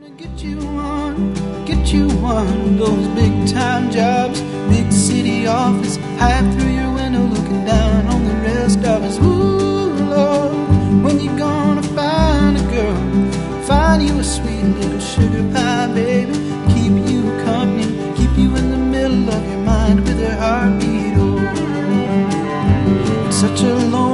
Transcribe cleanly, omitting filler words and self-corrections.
Get you one of those big time jobs, big city office, high through your window looking down on the rest of us. Ooh, Lord, when you gonna find a girl, find you a sweet little sugar pie, baby, keep you company, keep you in the middle of your mind with her heartbeat. Oh, it's such a long